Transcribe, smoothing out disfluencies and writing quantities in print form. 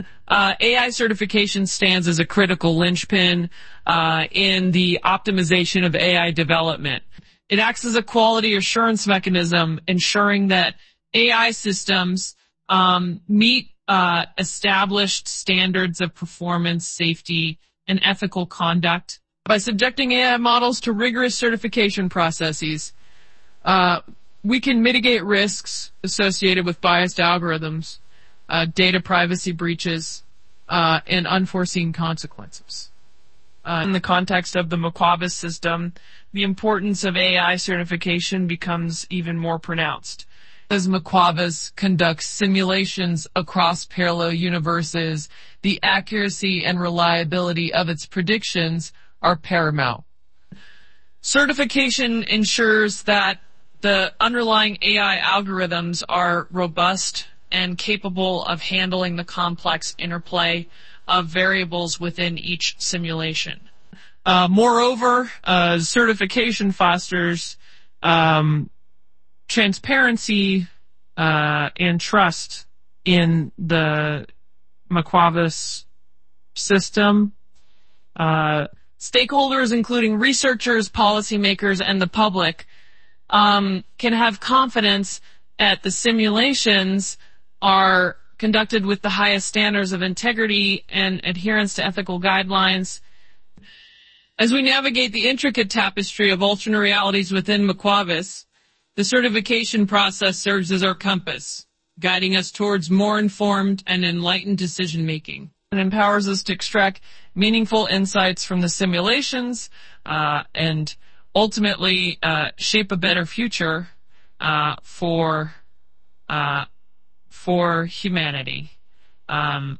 AI certification stands as a critical linchpin in the optimization of AI development. It acts as a quality assurance mechanism, ensuring that AI systems meet established standards of performance, safety, and ethical conduct. By subjecting AI models to rigorous certification processes, we can mitigate risks associated with biased algorithms, data privacy breaches, and unforeseen consequences. In the context of the McQuavis system, the importance of AI certification becomes even more pronounced. As McQuavis conducts simulations across parallel universes, the accuracy and reliability of its predictions are paramount. Certification ensures that the underlying AI algorithms are robust and capable of handling the complex interplay of variables within each simulation. Moreover, certification fosters transparency and trust in the McQuavis system. Stakeholders, including researchers, policymakers, and the public, can have confidence that the simulations are conducted with the highest standards of integrity and adherence to ethical guidelines. As we navigate the intricate tapestry of alternate realities within McQuavis, the certification process serves as our compass, guiding us towards more informed and enlightened decision-making. It empowers us to extract meaningful insights from the simulations and ultimately shape a better future for humanity.